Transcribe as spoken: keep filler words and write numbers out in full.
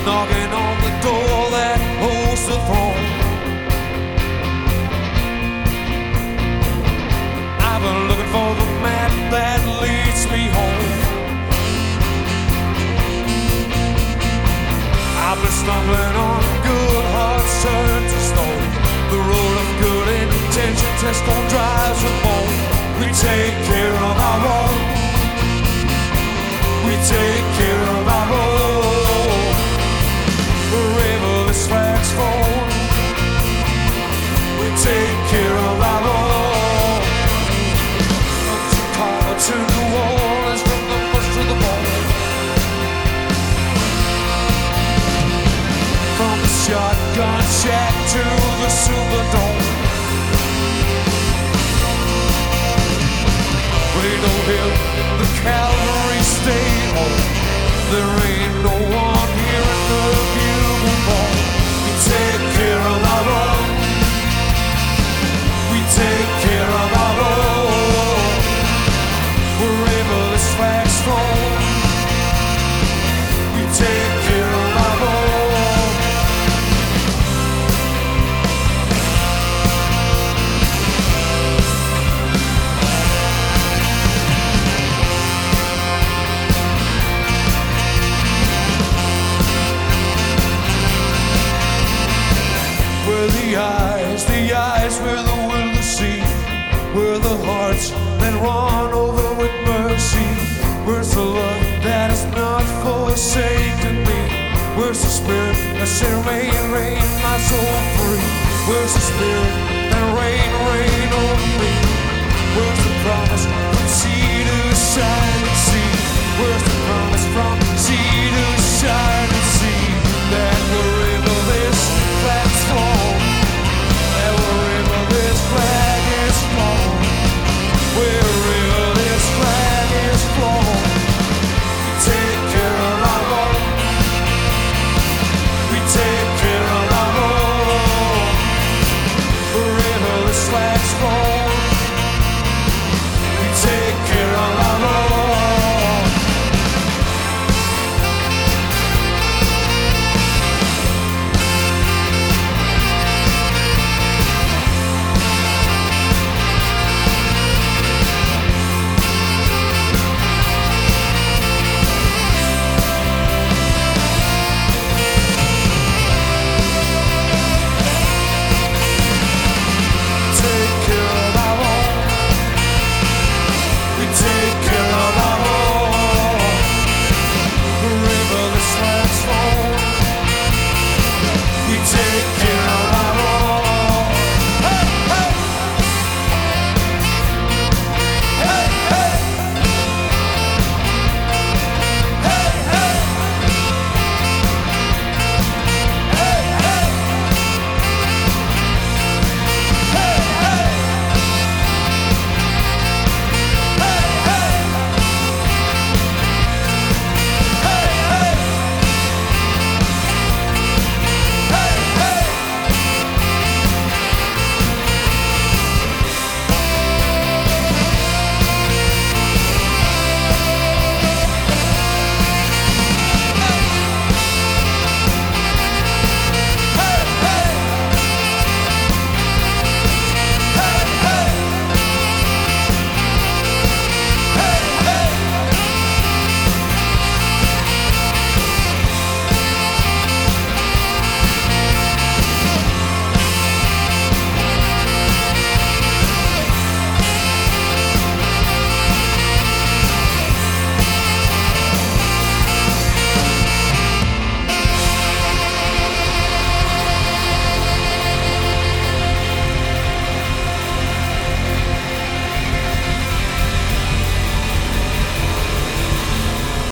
knocking on the door that holds the throne. I've been looking for the map that leads me home. I've been stumbling on good hearts turned to stone. The road of good intentions has gone dry as a bone. We take care of our own. We take care of our own. Wherever this flag's flown, we take care of our own. From Chicago to New Orleans, from the bush to the bone. From the shotgun shack to the Superdome. Radar Hill, the cavalry stay home. There ain't no one here in the bugle ball. We take care of our own. We take care of our own. Wherever this flag's flown, we take care of our own. Where the eyes, the eyes where the will to see, where the hearts that run over with mercy. Where's the love that has not forsaken me? Where's the spirit that shall remain, reign my soul free? Where's the spirit